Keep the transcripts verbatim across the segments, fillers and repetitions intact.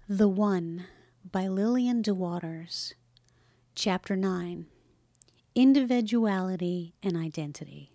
The One by Lillian DeWatters. Chapter nine. Individuality and Identity.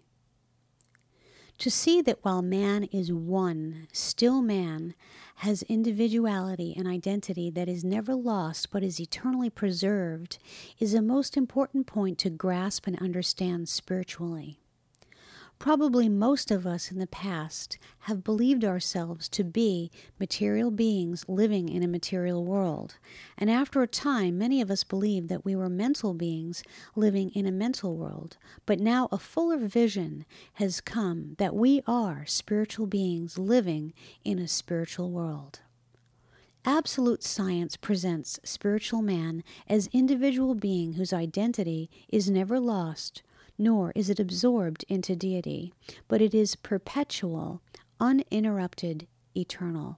To see that while man is one, still man has individuality and identity that is never lost but is eternally preserved is a most important point to grasp and understand spiritually. Probably most of us in the past have believed ourselves to be material beings living in a material world, and after a time many of us believed that we were mental beings living in a mental world, but now a fuller vision has come that we are spiritual beings living in a spiritual world. Absolute science presents spiritual man as individual being whose identity is never lost, nor is it absorbed into deity, but it is perpetual, uninterrupted, eternal.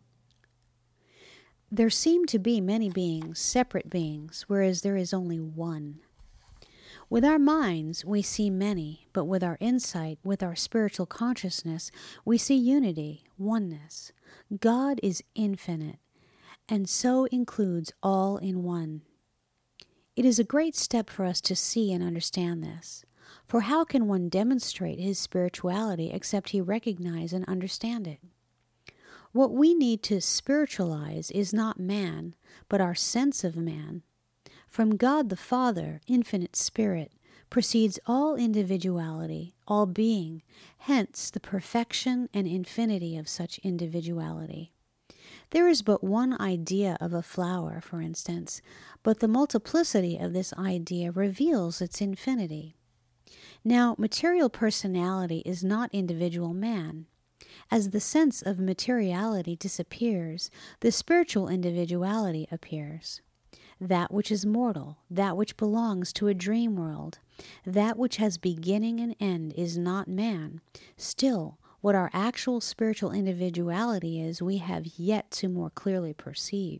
There seem to be many beings, separate beings, whereas there is only one. With our minds, we see many, but with our insight, with our spiritual consciousness, we see unity, oneness. God is infinite, and so includes all in one. It is a great step for us to see and understand this. For how can one demonstrate his spirituality except he recognize and understand it? What we need to spiritualize is not man, but our sense of man. From God the Father, infinite spirit, proceeds all individuality, all being, hence the perfection and infinity of such individuality. There is but one idea of a flower, for instance, but the multiplicity of this idea reveals its infinity. Now, material personality is not individual man. As the sense of materiality disappears, the spiritual individuality appears. That which is mortal, that which belongs to a dream world, that which has beginning and end is not man. Still, what our actual spiritual individuality is, we have yet to more clearly perceive.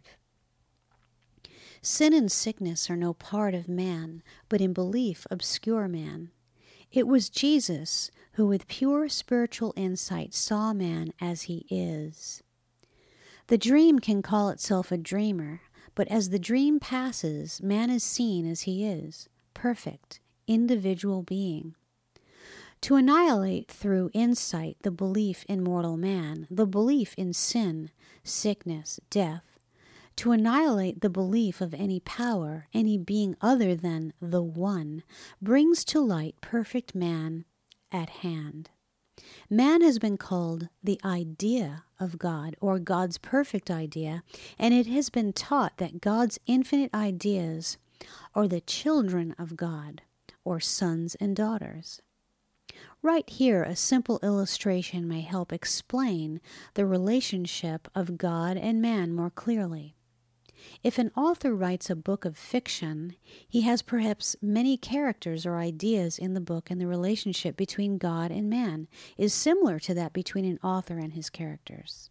Sin and sickness are no part of man, but in belief obscure man. It was Jesus who with pure spiritual insight saw man as he is. The dream can call itself a dreamer, but as the dream passes, man is seen as he is, perfect, individual being. To annihilate through insight the belief in mortal man, the belief in sin, sickness, death, to annihilate the belief of any power, any being other than the One, brings to light perfect man at hand. Man has been called the idea of God, or God's perfect idea, and it has been taught that God's infinite ideas are the children of God, or sons and daughters. Right here, a simple illustration may help explain the relationship of God and man more clearly. If an author writes a book of fiction, he has perhaps many characters or ideas in the book, and the relationship between God and man is similar to that between an author and his characters.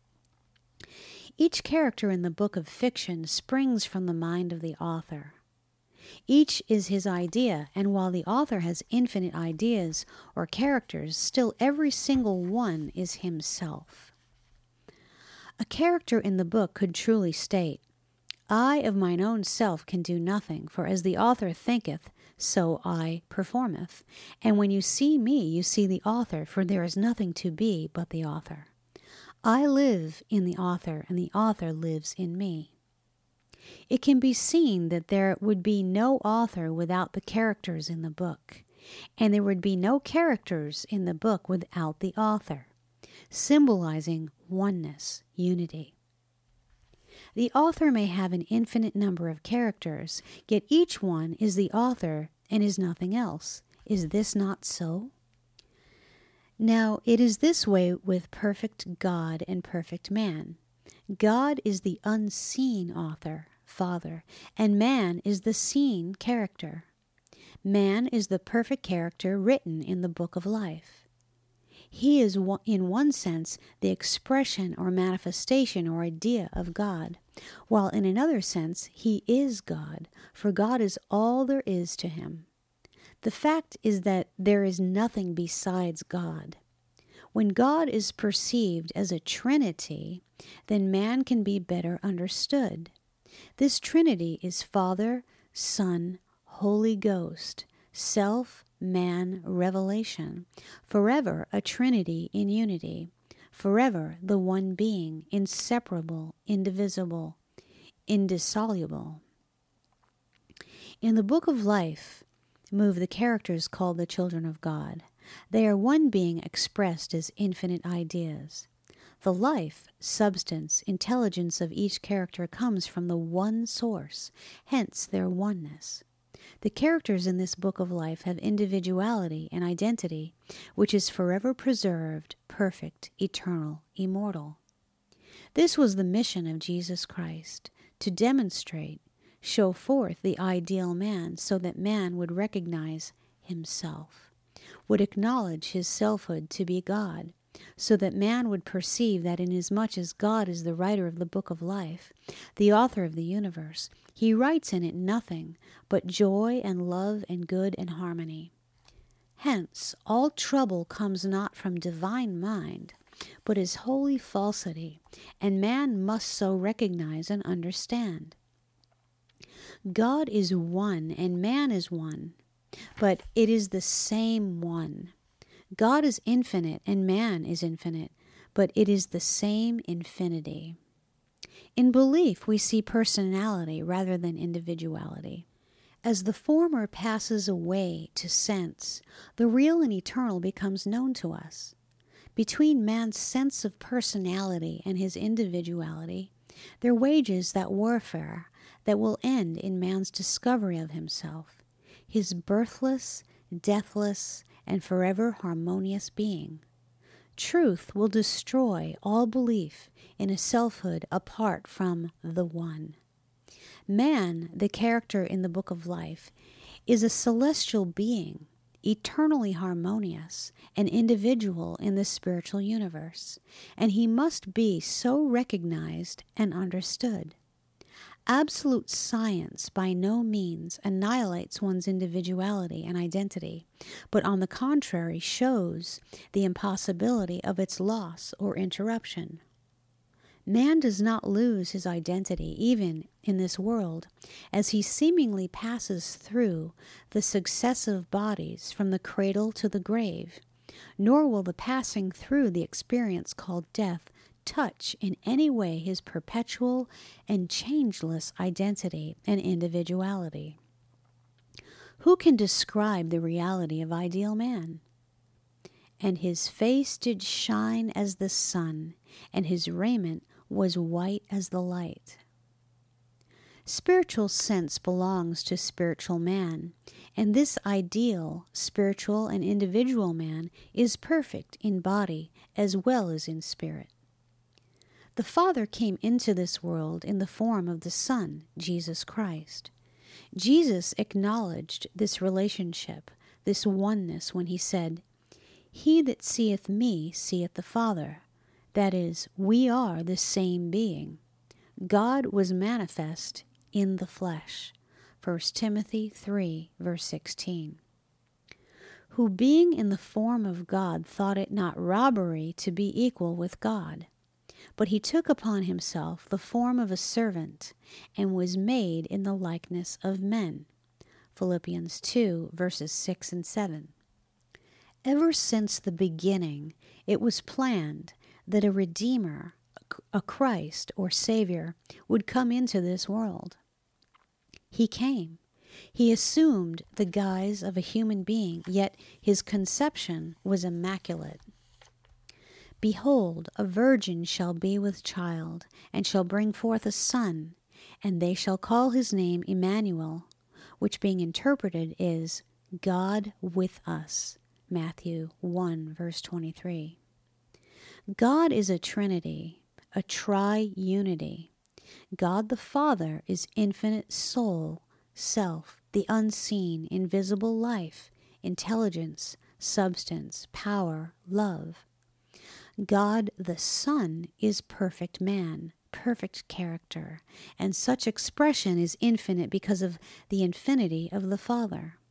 Each character in the book of fiction springs from the mind of the author. Each is his idea, and while the author has infinite ideas or characters, still every single one is himself. A character in the book could truly state, I of mine own self can do nothing, for as the author thinketh, so I performeth. And when you see me, you see the author, for there is nothing to be but the author. I live in the author, and the author lives in me. It can be seen that there would be no author without the characters in the book, and there would be no characters in the book without the author, symbolizing oneness, unity. The author may have an infinite number of characters, yet each one is the author and is nothing else. Is this not so? Now, it is this way with perfect God and perfect man. God is the unseen author, Father, and man is the seen character. Man is the perfect character written in the book of life. He is, in one sense, the expression or manifestation or idea of God, while in another sense, he is God, for God is all there is to him. The fact is that there is nothing besides God. When God is perceived as a Trinity, then man can be better understood. This Trinity is Father, Son, Holy Ghost, self, man, revelation, forever a Trinity in unity, forever the one being, inseparable, indivisible, indissoluble. In the Book of Life move the characters called the children of God. They are one being expressed as infinite ideas. The life, substance, intelligence of each character comes from the one source, hence their oneness. The characters in this Book of Life have individuality and identity, which is forever preserved, perfect, eternal, immortal. This was the mission of Jesus Christ, to demonstrate, show forth the ideal man so that man would recognize himself, would acknowledge his selfhood to be God, so that man would perceive that inasmuch as God is the writer of the Book of Life, the author of the universe, he writes in it nothing but joy and love and good and harmony. Hence, all trouble comes not from divine mind, but is holy falsity, and man must so recognize and understand. God is one, and man is one, but it is the same one. God is infinite, and man is infinite, but it is the same infinity. In belief, we see personality rather than individuality. As the former passes away to sense, the real and eternal becomes known to us. Between man's sense of personality and his individuality, there wages that warfare that will end in man's discovery of himself, his birthless, deathless, and forever harmonious being. Truth will destroy all belief in a selfhood apart from the One. Man, the character in the Book of Life, is a celestial being, eternally harmonious, and individual in the spiritual universe, and he must be so recognized and understood. Absolute science by no means annihilates one's individuality and identity, but on the contrary shows the impossibility of its loss or interruption. Man does not lose his identity even in this world, as he seemingly passes through the successive bodies from the cradle to the grave, nor will the passing through the experience called death touch in any way his perpetual and changeless identity and individuality. Who can describe the reality of ideal man? And his face did shine as the sun, and his raiment was white as the light. Spiritual sense belongs to spiritual man, and this ideal, spiritual, and individual man is perfect in body as well as in spirit. The Father came into this world in the form of the Son, Jesus Christ. Jesus acknowledged this relationship, this oneness, when he said, "He that seeth me seeth the Father." That is, we are the same being. God was manifest in the flesh. First Timothy three, verse sixteen. Who being in the form of God thought it not robbery to be equal with God. But he took upon himself the form of a servant, and was made in the likeness of men. Philippians two, verses six and seven. Ever since the beginning, it was planned that a Redeemer, a Christ or Savior, would come into this world. He came. He assumed the guise of a human being, yet his conception was immaculate. Behold, a virgin shall be with child, and shall bring forth a son, and they shall call his name Emmanuel, which being interpreted is God with us. Matthew one, verse twenty-three. God is a Trinity, a tri-unity. God the Father is infinite soul, self, the unseen, invisible life, intelligence, substance, power, love. God the Son is perfect man, perfect character, and such expression is infinite because of the infinity of the Father.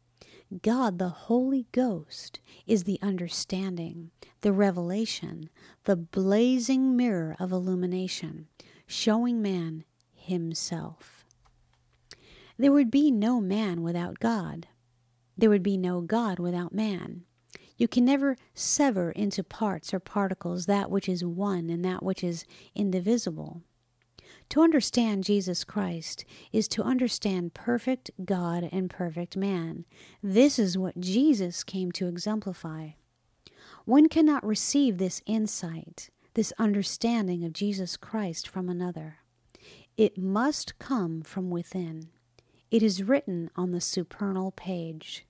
God, the Holy Ghost, is the understanding, the revelation, the blazing mirror of illumination, showing man himself. There would be no man without God. There would be no God without man. You can never sever into parts or particles that which is one and that which is indivisible. To understand Jesus Christ is to understand perfect God and perfect man. This is what Jesus came to exemplify. One cannot receive this insight, this understanding of Jesus Christ from another. It must come from within. It is written on the supernal page.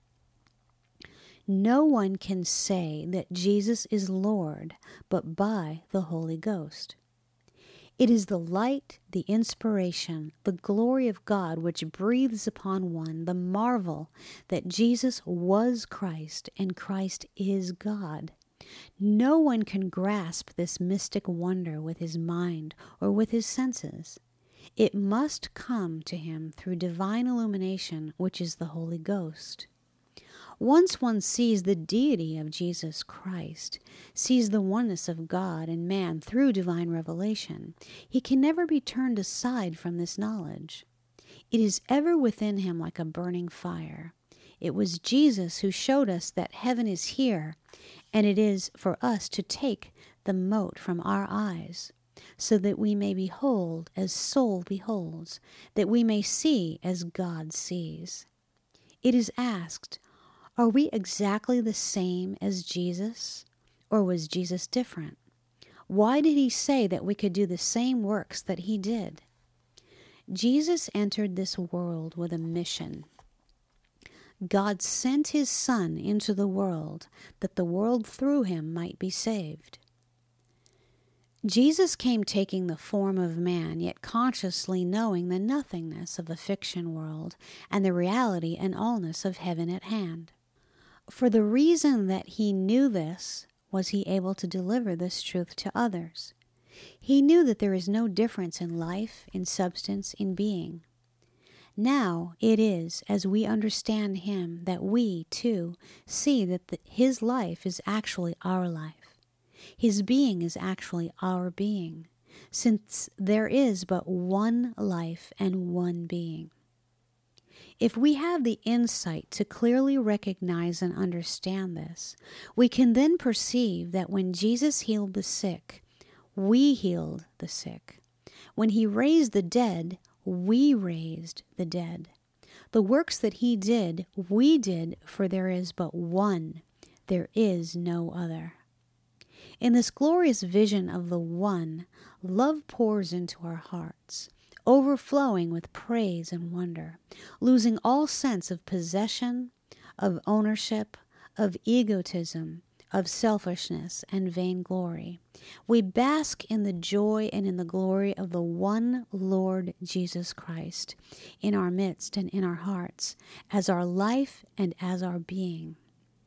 No one can say that Jesus is Lord but by the Holy Ghost. It is the light, the inspiration, the glory of God which breathes upon one the marvel that Jesus was Christ and Christ is God. No one can grasp this mystic wonder with his mind or with his senses. It must come to him through divine illumination, which is the Holy Ghost. Once one sees the deity of Jesus Christ, sees the oneness of God and man through divine revelation, he can never be turned aside from this knowledge. It is ever within him like a burning fire. It was Jesus who showed us that heaven is here, and it is for us to take the mote from our eyes, so that we may behold as soul beholds, that we may see as God sees. It is asked, are we exactly the same as Jesus, or was Jesus different? Why did he say that we could do the same works that he did? Jesus entered this world with a mission. God sent his Son into the world that the world through him might be saved. Jesus came taking the form of man, yet consciously knowing the nothingness of the fiction world and the reality and allness of heaven at hand. For the reason that he knew this was he able to deliver this truth to others. He knew that there is no difference in life, in substance, in being. Now it is as we understand him that we, too, see that the, his life is actually our life. His being is actually our being, since there is but one life and one being. If we have the insight to clearly recognize and understand this, we can then perceive that when Jesus healed the sick, we healed the sick. When he raised the dead, we raised the dead. The works that he did, we did, for there is but one. There is no other. In this glorious vision of the one, love pours into our hearts, overflowing with praise and wonder, losing all sense of possession, of ownership, of egotism, of selfishness and vainglory. We bask in the joy and in the glory of the one Lord Jesus Christ in our midst and in our hearts, as our life and as our being.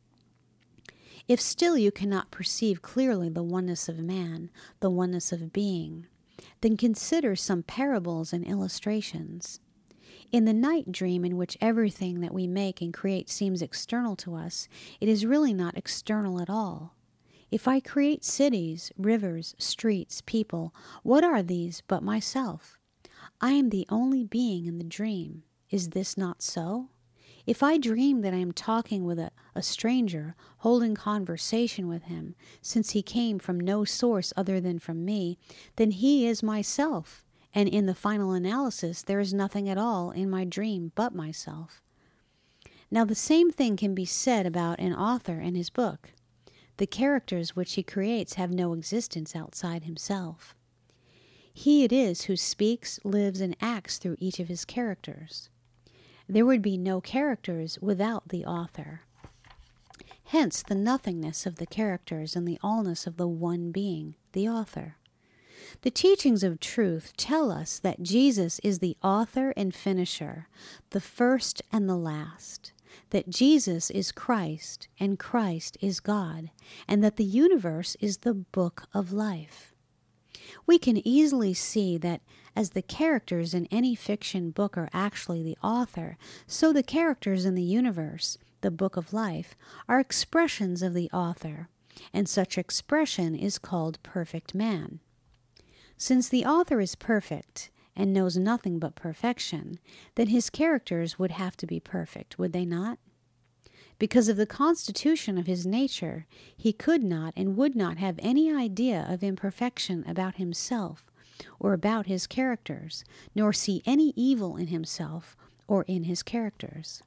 If still you cannot perceive clearly the oneness of man, the oneness of being, then consider some parables and illustrations. In the night dream in which everything that we make and create seems external to us, it is really not external at all. If I create cities, rivers, streets, people, what are these but myself? I am the only being in the dream. Is this not so? If I dream that I am talking with a, a stranger, holding conversation with him, since he came from no source other than from me, then he is myself, and in the final analysis there is nothing at all in my dream but myself. Now the same thing can be said about an author and his book. The characters which he creates have no existence outside himself. He it is who speaks, lives, and acts through each of his characters. There would be no characters without the author. Hence the nothingness of the characters and the allness of the one being, the author. The teachings of truth tell us that Jesus is the author and finisher, the first and the last, that Jesus is Christ and Christ is God, and that the universe is the book of life. We can easily see that as the characters in any fiction book are actually the author, so the characters in the universe, the Book of Life, are expressions of the author, and such expression is called perfect man. Since the author is perfect and knows nothing but perfection, then his characters would have to be perfect, would they not? Because of the constitution of his nature, he could not and would not have any idea of imperfection about himself or about his characters, nor see any evil in himself or in his characters.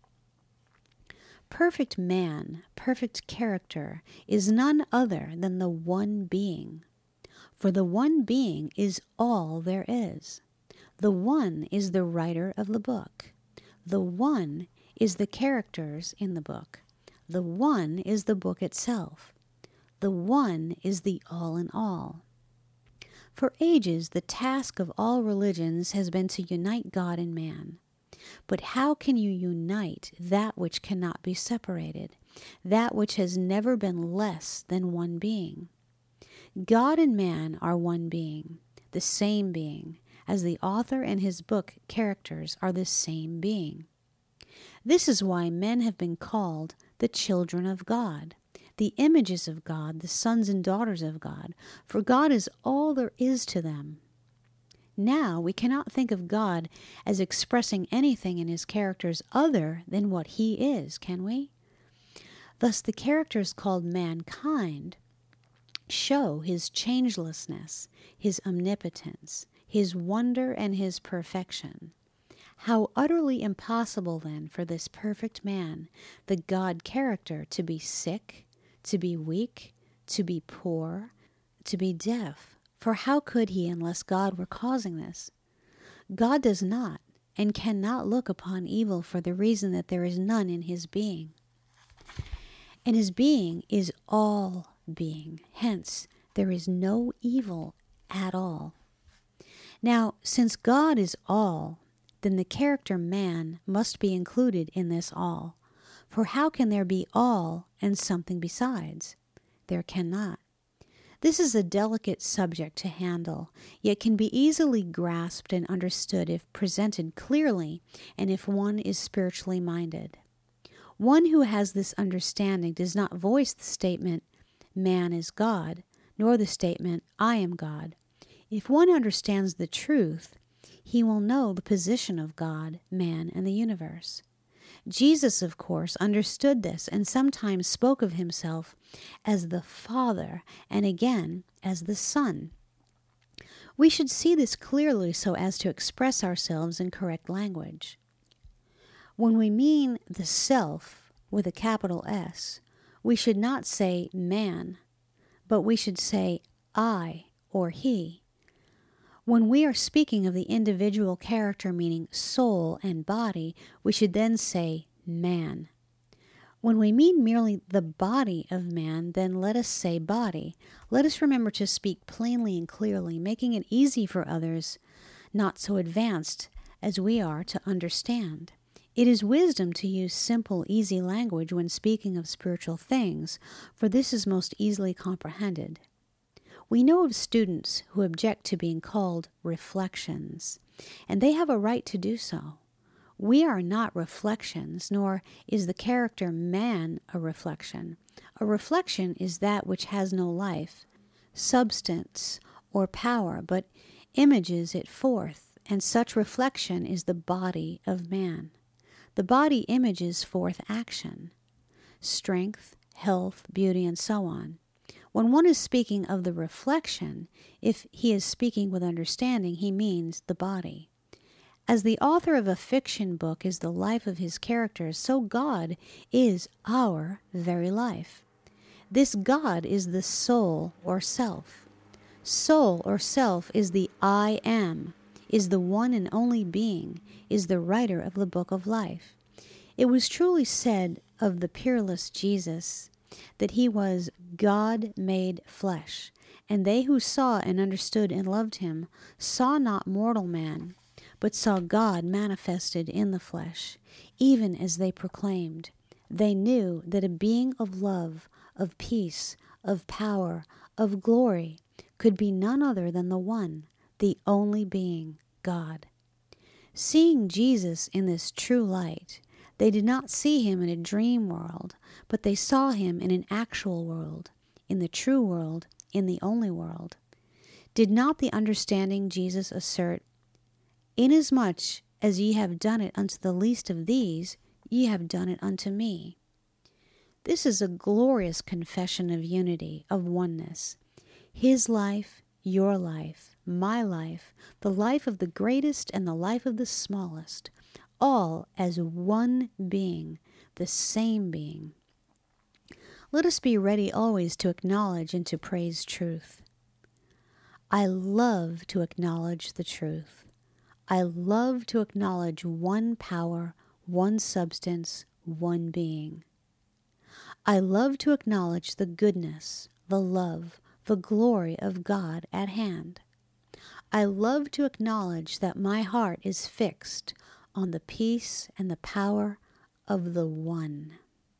Perfect man, perfect character, is none other than the one being. For the one being is all there is. The one is the writer of the book. The one is the characters in the book. The one is the book itself. The one is the all in all. For ages, the task of all religions has been to unite God and man. But how can you unite that which cannot be separated, that which has never been less than one being? God and man are one being, the same being, as the author and his book characters are the same being. This is why men have been called the children of God, the images of God, the sons and daughters of God, for God is all there is to them. Now we cannot think of God as expressing anything in his characters other than what he is, can we? Thus the characters called mankind show his changelessness, his omnipotence, his wonder, and his perfection. How utterly impossible, then, for this perfect man, the God character, to be sick, to be weak, to be poor, to be deaf. For how could he unless God were causing this? God does not and cannot look upon evil for the reason that there is none in his being. And his being is all being. Hence, there is no evil at all. Now, since God is all, then the character man must be included in this all. For how can there be all and something besides? There cannot. This is a delicate subject to handle, yet can be easily grasped and understood if presented clearly and if one is spiritually minded. One who has this understanding does not voice the statement, man is God, nor the statement, I am God. If one understands the truth, he will know the position of God, man, and the universe. Jesus, of course, understood this and sometimes spoke of himself as the Father and again as the Son. We should see this clearly so as to express ourselves in correct language. When we mean the self with a capital S, we should not say man, but we should say I or he. When we are speaking of the individual character meaning soul and body, we should then say man. When we mean merely the body of man, then let us say body. Let us remember to speak plainly and clearly, making it easy for others not so advanced as we are to understand. It is wisdom to use simple, easy language when speaking of spiritual things, for this is most easily comprehended. We know of students who object to being called reflections, and they have a right to do so. We are not reflections, nor is the character man a reflection. A reflection is that which has no life, substance, or power, but images it forth, and such reflection is the body of man. The body images forth action, strength, health, beauty, and so on. When one is speaking of the reflection, if he is speaking with understanding, he means the body. As the author of a fiction book is the life of his characters, so God is our very life. This God is the soul or self. Soul or self is the I am, is the one and only being, is the writer of the book of life. It was truly said of the peerless Jesus that he was God made flesh, and they who saw and understood and loved him saw not mortal man, but saw God manifested in the flesh, even as they proclaimed. They knew that a being of love, of peace, of power, of glory could be none other than the one, the only being, God. Seeing Jesus in this true light, They did not see him in a dream world, but they saw him in an actual world, in the true world, in the only world. Did not the understanding Jesus assert, "Inasmuch as ye have done it unto the least of these, ye have done it unto me"? This is a glorious confession of unity, of oneness. His life, your life, my life, the life of the greatest and the life of the smallest, all as one being, the same being. Let us be ready always to acknowledge and to praise truth. I love to acknowledge the truth. I love to acknowledge one power, one substance, one being. I love to acknowledge the goodness, the love, the glory of God at hand. I love to acknowledge that my heart is fixed on the peace and the power of the One.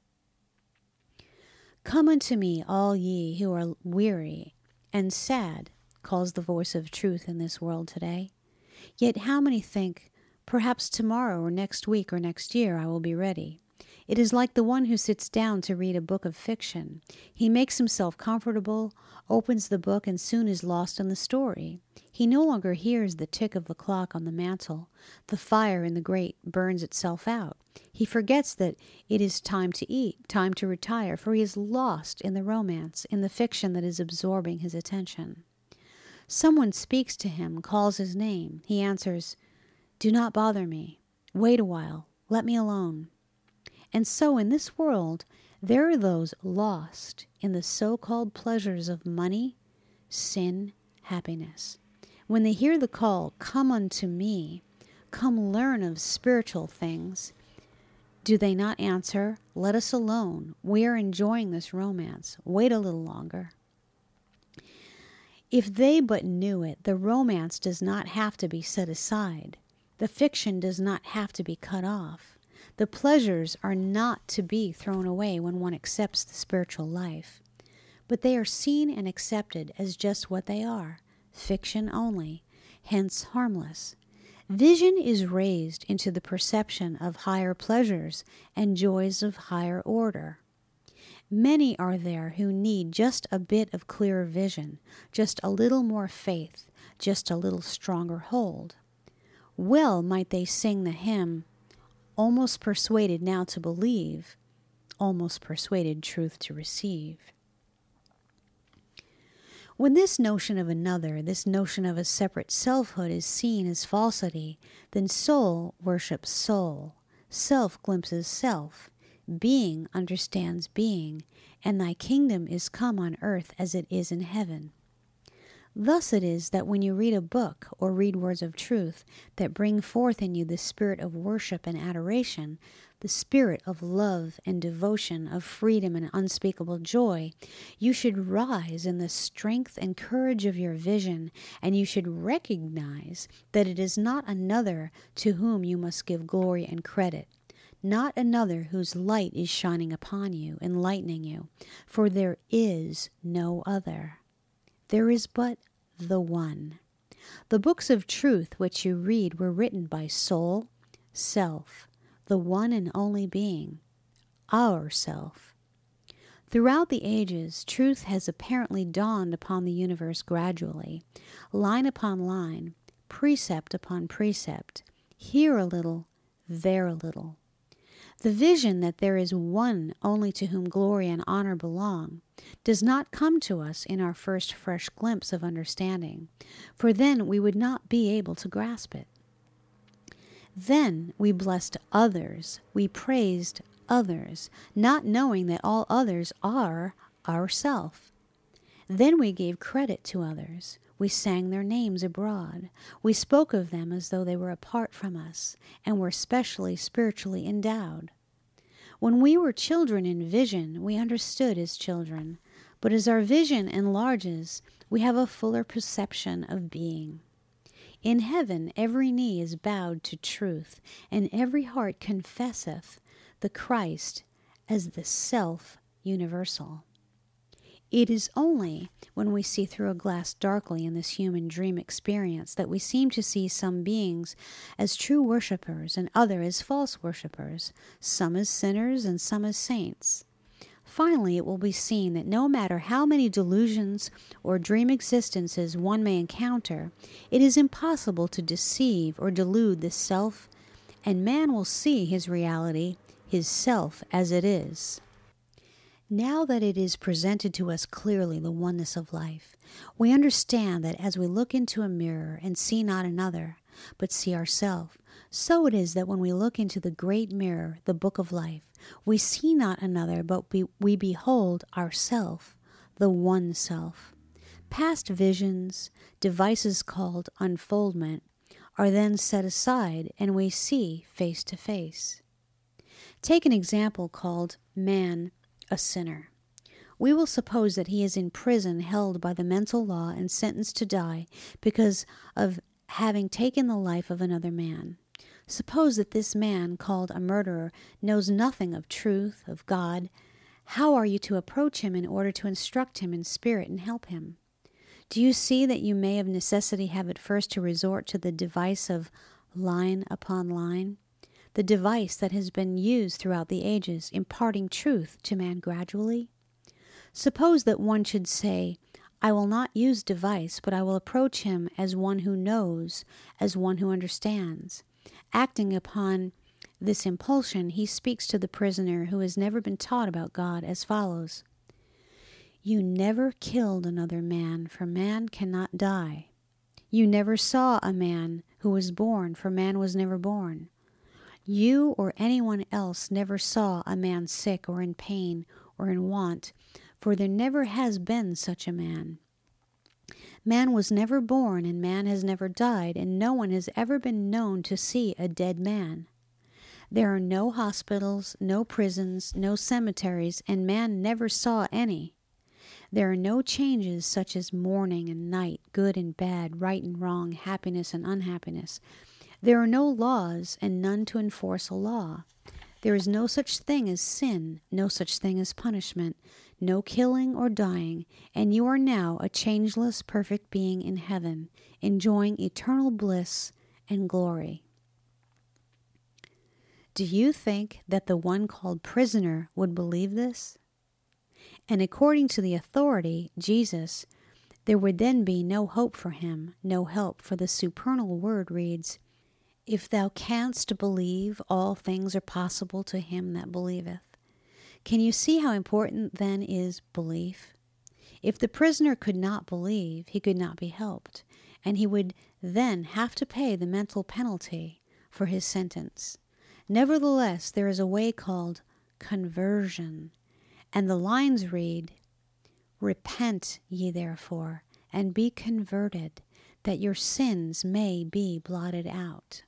Come unto me, all ye who are weary and sad, calls the voice of truth in this world today. Yet how many think, perhaps tomorrow or next week or next year I will be ready? It is like the one who sits down to read a book of fiction. He makes himself comfortable, opens the book, and soon is lost in the story. He no longer hears the tick of the clock on the mantel. The fire in the grate burns itself out. He forgets that it is time to eat, time to retire, for he is lost in the romance, in the fiction that is absorbing his attention. Someone speaks to him, calls his name. He answers, "Do not bother me. Wait a while. Let me alone." And so in this world, there are those lost in the so-called pleasures of money, sin, happiness. When they hear the call, "Come unto me," come learn of spiritual things, do they not answer, "Let us alone. We are enjoying this romance. Wait a little longer"? If they but knew it, the romance does not have to be set aside. The fiction does not have to be cut off. The pleasures are not to be thrown away when one accepts the spiritual life. But they are seen and accepted as just what they are, fiction only, hence harmless. Vision is raised into the perception of higher pleasures and joys of higher order. Many are there who need just a bit of clearer vision, just a little more faith, just a little stronger hold. Well might they sing the hymn, "Almost persuaded now to believe, almost persuaded truth to receive." When this notion of another, this notion of a separate selfhood is seen as falsity, then soul worships soul, self glimpses self, being understands being, and thy kingdom is come on earth as it is in heaven. Thus it is that when you read a book or read words of truth that bring forth in you the spirit of worship and adoration, the spirit of love and devotion, of freedom and unspeakable joy, you should rise in the strength and courage of your vision, and you should recognize that it is not another to whom you must give glory and credit, not another whose light is shining upon you, enlightening you, for there is no other. There is but the one. The books of truth which you read were written by soul, self, the one and only being, our self. Throughout the ages, truth has apparently dawned upon the universe gradually, line upon line, precept upon precept, here a little, there a little. The vision that there is one only to whom glory and honor belong does not come to us in our first fresh glimpse of understanding, for then we would not be able to grasp it. Then we blessed others, we praised others, not knowing that all others are ourself. Then we gave credit to others. We sang their names abroad. We spoke of them as though they were apart from us and were specially spiritually endowed. When we were children in vision, we understood as children, but as our vision enlarges, we have a fuller perception of being. In heaven every knee is bowed to truth, and every heart confesseth the Christ as the self universal. It is only when we see through a glass darkly in this human dream experience that we seem to see some beings as true worshippers and others as false worshippers, some as sinners and some as saints. Finally, it will be seen that no matter how many delusions or dream existences one may encounter, it is impossible to deceive or delude the self, and man will see his reality, his self, as it is. Now that it is presented to us clearly the oneness of life, we understand that as we look into a mirror and see not another, but see ourselves, so it is that when we look into the great mirror, the book of life, we see not another, but we, we behold ourself, the one self. Past visions, devices called unfoldment, are then set aside and we see face to face. Take an example called man, a sinner. We will suppose that he is in prison held by the mental law and sentenced to die because of having taken the life of another man. Suppose that this man, called a murderer, knows nothing of truth, of God. How are you to approach him in order to instruct him in spirit and help him? Do you see that you may of necessity have at first to resort to the device of line upon line? The device that has been used throughout the ages, imparting truth to man gradually? Suppose that one should say, I will not use device, but I will approach him as one who knows, as one who understands. Acting upon this impulsion, he speaks to the prisoner who has never been taught about God as follows. You never killed another man, for man cannot die. You never saw a man who was born, for man was never born. You or anyone else never saw a man sick or in pain or in want, for there never has been such a man. Man was never born, and man has never died, and no one has ever been known to see a dead man. There are no hospitals, no prisons, no cemeteries, and man never saw any. There are no changes such as morning and night, good and bad, right and wrong, happiness and unhappiness. There are no laws, and none to enforce a law. There is no such thing as sin, no such thing as punishment, no killing or dying, and you are now a changeless, perfect being in heaven, enjoying eternal bliss and glory. Do you think that the one called prisoner would believe this? And according to the authority, Jesus, there would then be no hope for him, no help, for the supernal word reads, If thou canst believe, all things are possible to him that believeth. Can you see how important then is belief? If the prisoner could not believe, he could not be helped, and he would then have to pay the mental penalty for his sentence. Nevertheless, there is a way called conversion, and the lines read, Repent ye therefore, and be converted, that your sins may be blotted out.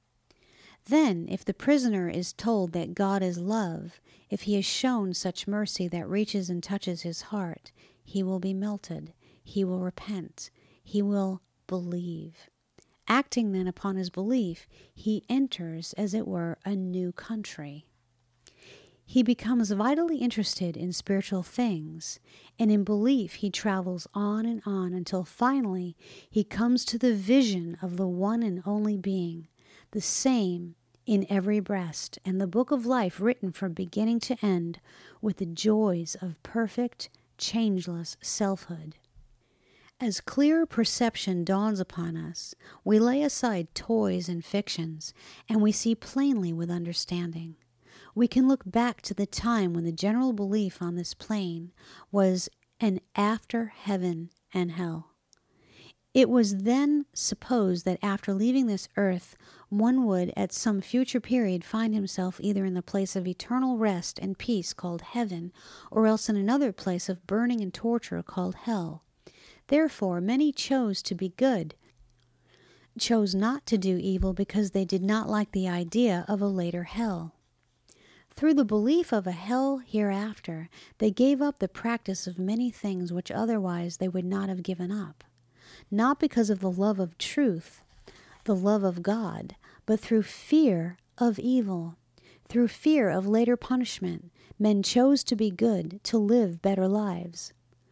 Then, if the prisoner is told that God is love, if he is shown such mercy that reaches and touches his heart, he will be melted, he will repent, he will believe. Acting then upon his belief, he enters, as it were, a new country. He becomes vitally interested in spiritual things, and in belief he travels on and on until finally he comes to the vision of the one and only being, the same in every breast, and the book of life written from beginning to end with the joys of perfect, changeless selfhood. As clear perception dawns upon us, we lay aside toys and fictions, and we see plainly with understanding. We can look back to the time when the general belief on this plane was an after heaven and hell. It was then supposed that after leaving this earth, one would at some future period find himself either in the place of eternal rest and peace called heaven, or else in another place of burning and torture called hell. Therefore, many chose to be good, chose not to do evil because they did not like the idea of a later hell. Through the belief of a hell hereafter, they gave up the practice of many things which otherwise they would not have given up. Not because of the love of truth, the love of God, but through fear of evil. Through fear of later punishment, men chose to be good, to live better lives.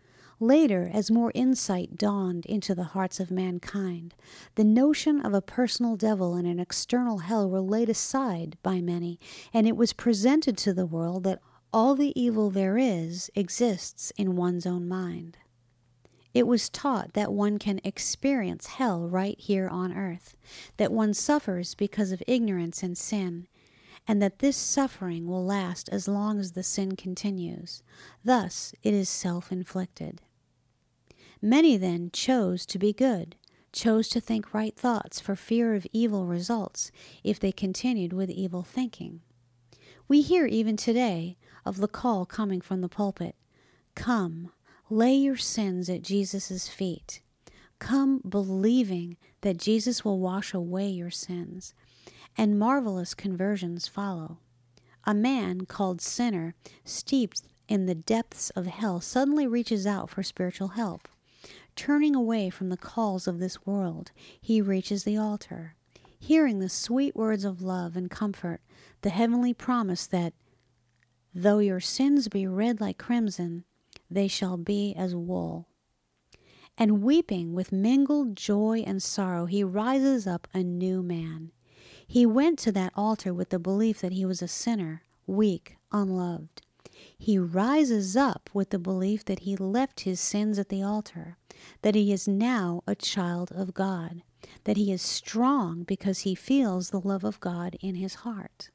Later, as more insight dawned into the hearts of mankind, the notion of a personal devil and an external hell were laid aside by many, and it was presented to the world that all the evil there is exists in one's own mind. It was taught that one can experience hell right here on earth, that one suffers because of ignorance and sin, and that this suffering will last as long as the sin continues. Thus, it is self-inflicted. Many then chose to be good, chose to think right thoughts for fear of evil results if they continued with evil thinking. We hear even today of the call coming from the pulpit, "Come, lay your sins at Jesus' feet. Come believing that Jesus will wash away your sins." And marvelous conversions follow. A man called sinner, steeped in the depths of hell, suddenly reaches out for spiritual help. Turning away from the calls of this world, he reaches the altar. Hearing the sweet words of love and comfort, the heavenly promise that, "Though your sins be red like crimson, they shall be as wool." And weeping with mingled joy and sorrow, he rises up a new man. He went to that altar with the belief that he was a sinner, weak, unloved. He rises up with the belief that he left his sins at the altar, that he is now a child of God, that he is strong because he feels the love of God in his heart.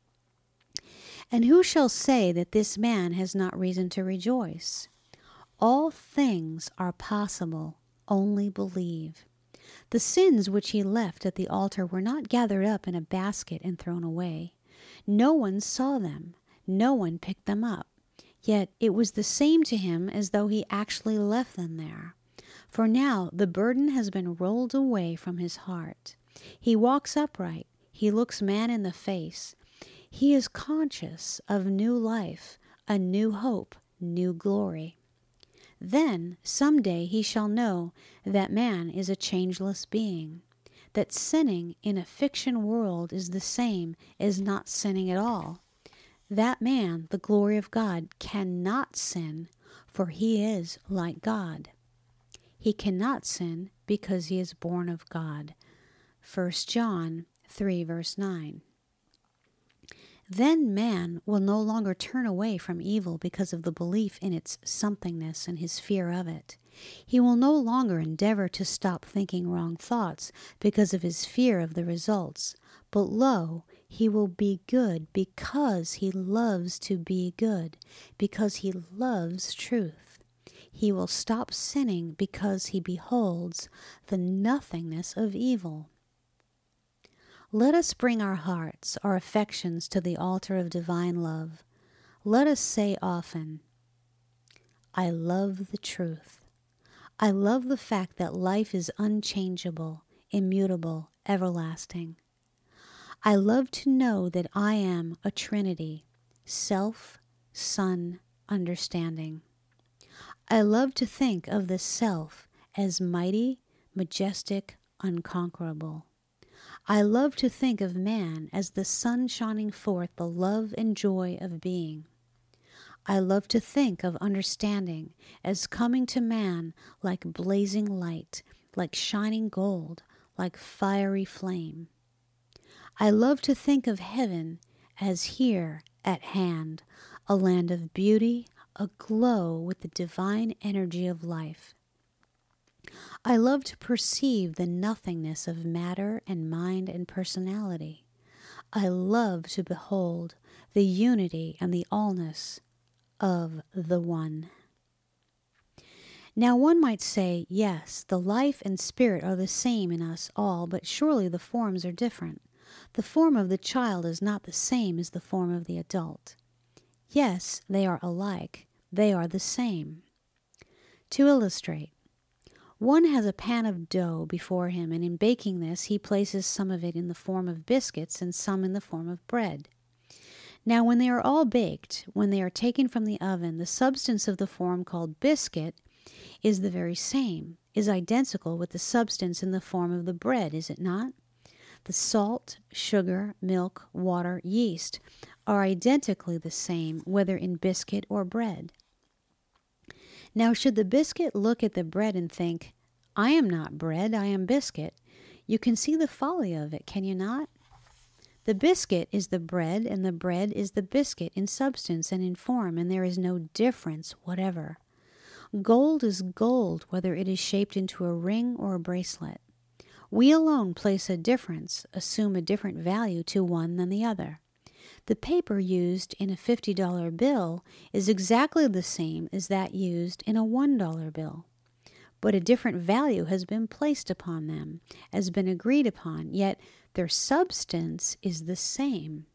And who shall say that this man has not reason to rejoice? All things are possible, only believe. The sins which he left at the altar were not gathered up in a basket and thrown away. No one saw them. No one picked them up. Yet it was the same to him as though he actually left them there. For now the burden has been rolled away from his heart. He walks upright. He looks man in the face. He is conscious of new life, a new hope, new glory. Then, some day, he shall know that man is a changeless being, that sinning in a fiction world is the same as not sinning at all. That man, the glory of God, cannot sin, for he is like God. He cannot sin because he is born of God. First John three, verse nine. Then man will no longer turn away from evil because of the belief in its somethingness and his fear of it. He will no longer endeavor to stop thinking wrong thoughts because of his fear of the results. But lo, he will be good because he loves to be good, because he loves truth. He will stop sinning because he beholds the nothingness of evil. Let us bring our hearts, our affections to the altar of divine love. Let us say often, "I love the truth. I love the fact that life is unchangeable, immutable, everlasting. I love to know that I am a Trinity, self, Son, understanding. I love to think of the self as mighty, majestic, unconquerable. I love to think of man as the sun shining forth the love and joy of being. I love to think of understanding as coming to man like blazing light, like shining gold, like fiery flame. I love to think of heaven as here at hand, a land of beauty, aglow with the divine energy of life. I love to perceive the nothingness of matter and mind and personality. I love to behold the unity and the allness of the One." Now one might say, yes, the life and spirit are the same in us all, but surely the forms are different. The form of the child is not the same as the form of the adult. Yes, they are alike. They are the same. To illustrate, one has a pan of dough before him, and in baking this, he places some of it in the form of biscuits and some in the form of bread. Now, when they are all baked, when they are taken from the oven, the substance of the form called biscuit is the very same, is identical with the substance in the form of the bread, is it not? The salt, sugar, milk, water, yeast are identically the same, whether in biscuit or bread. Now, should the biscuit look at the bread and think, I am not bread, I am biscuit, you can see the folly of it, can you not? The biscuit is the bread, and the bread is the biscuit in substance and in form, and there is no difference whatever. Gold is gold, whether it is shaped into a ring or a bracelet. We alone place a difference, assume a different value to one than the other. The paper used in a fifty dollar bill is exactly the same as that used in a one dollar bill. But a different value has been placed upon them, has been agreed upon, yet their substance is the same.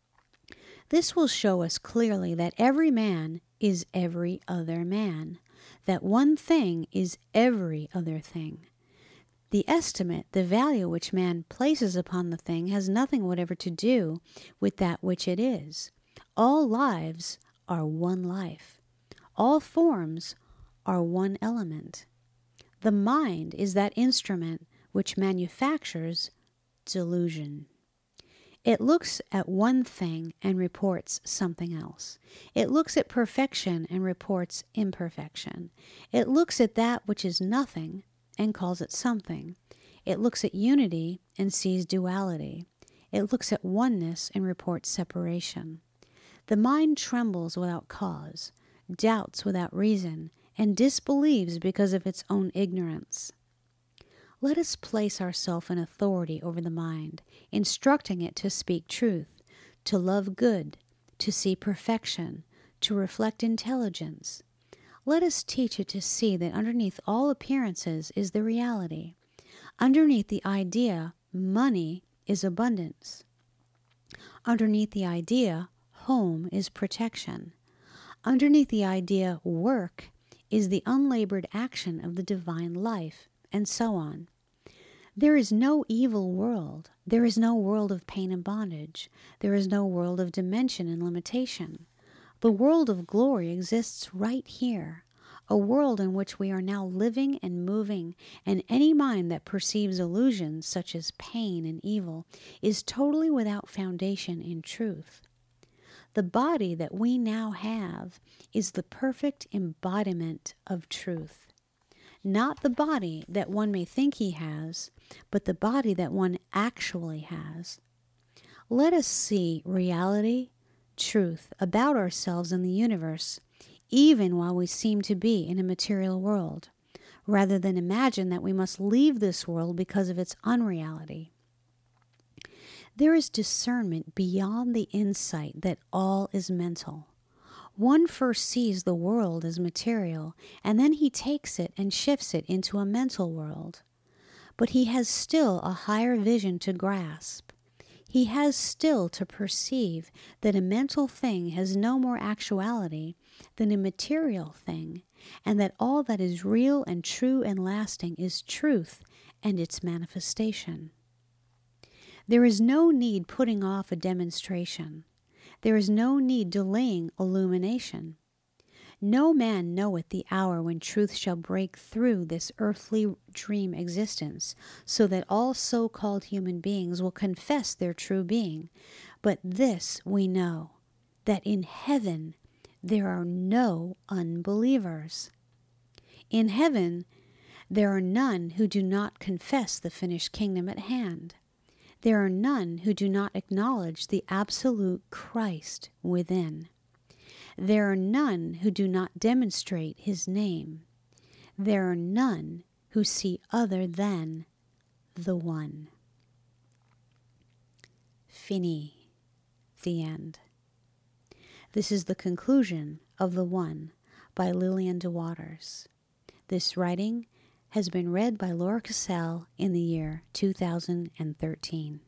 This will show us clearly that every man is every other man, that one thing is every other thing. The estimate, the value which man places upon the thing, has nothing whatever to do with that which it is. All lives are one life. All forms are one element. The mind is that instrument which manufactures delusion. It looks at one thing and reports something else. It looks at perfection and reports imperfection. It looks at that which is nothing and calls it something. It looks at unity and sees duality. It looks at oneness and reports separation. The mind trembles without cause, doubts without reason, and disbelieves because of its own ignorance. Let us place ourselves in authority over the mind, instructing it to speak truth, to love good, to see perfection, to reflect intelligence. Let us teach it to see that underneath all appearances is the reality. Underneath the idea, money is abundance. Underneath the idea, home is protection. Underneath the idea, work is the unlabored action of the divine life, and so on. There is no evil world. There is no world of pain and bondage. There is no world of dimension and limitation. The world of glory exists right here, a world in which we are now living and moving, and any mind that perceives illusions such as pain and evil is totally without foundation in truth. The body that we now have is the perfect embodiment of truth. Not the body that one may think he has, but the body that one actually has. Let us see reality, truth about ourselves and the universe, even while we seem to be in a material world, rather than imagine that we must leave this world because of its unreality. There is discernment beyond the insight that all is mental. One first sees the world as material, and then he takes it and shifts it into a mental world. But he has still a higher vision to grasp. He has still to perceive that a mental thing has no more actuality than a material thing, and that all that is real and true and lasting is truth and its manifestation. There is no need putting off a demonstration. There is no need delaying illumination. No man knoweth the hour when truth shall break through this earthly dream existence, so that all so-called human beings will confess their true being. But this we know, that in heaven there are no unbelievers. In heaven there are none who do not confess the finished kingdom at hand. There are none who do not acknowledge the absolute Christ within. There are none who do not demonstrate his name. There are none who see other than the One. Fini. The end. This is the conclusion of The One by Lillian de Waters. This writing has been read by Laura Cassell in the year two thousand thirteen.